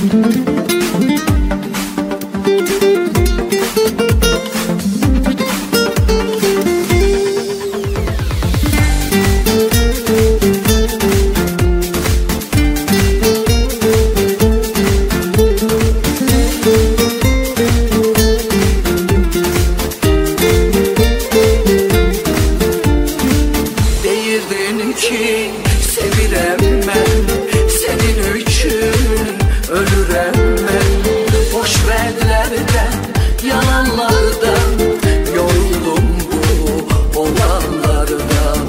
ki sevirem ben, senin için ölürem ben. Boş verlerden, yalanlardan, yoruldum bu olanlardan.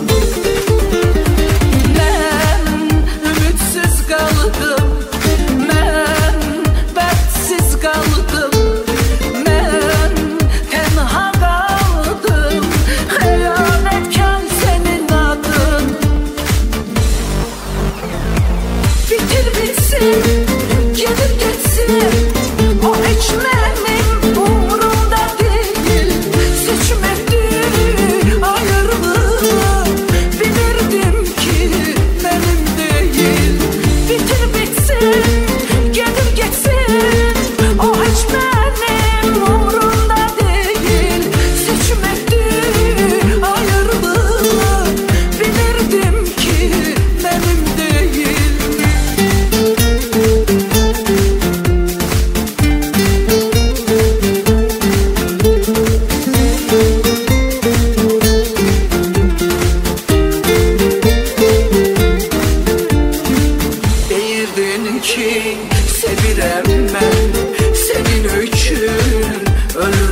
Ben ümitsiz kaldım, ben dertsiz kaldım, ben tenha kaldım. Hayanetkar senin adın. Bitir bitsin, gelir geçsin, o hiç benim umurumda değil. Seçmedi ayrılığı, bilirdim ki benim değil. Bitir bitsin, gelir geçsin, o hiç benim umurumda değil. Seçmedi ayrılığı, bilirdim ki benim değil. Deyirdin ki sevirem ben, senin için ölürüm.